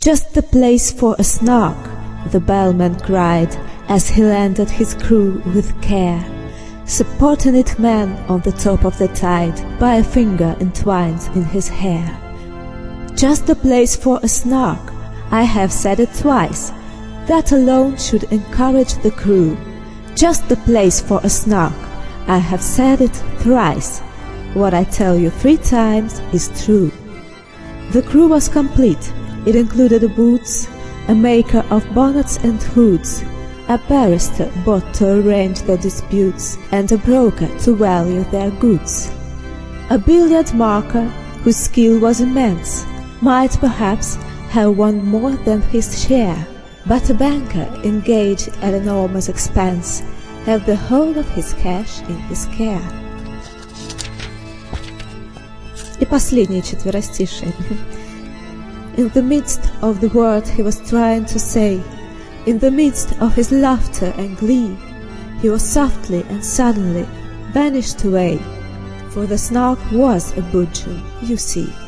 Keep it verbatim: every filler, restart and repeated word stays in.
Just the place for a Snark, the bellman cried, as he landed his crew with care, supporting it man on the top of the tide by a finger entwined in his hair. Just the place for a Snark, I have said it twice, that alone should encourage the crew. Just the place for a Snark, I have said it thrice, what I tell you three times is true. The crew was complete. It included a boots, a maker of bonnets and hoods, a barrister bought to arrange their disputes, and a broker to value their goods. A billiard marker, whose skill was immense, might perhaps have won more than his share, but a banker engaged at enormous expense had the whole of his cash in his care. И последнее четверостишее. In the midst of the word he was trying to say, in the midst of his laughter and glee, he was softly and suddenly vanished away, for the Snark was a boojum, you see.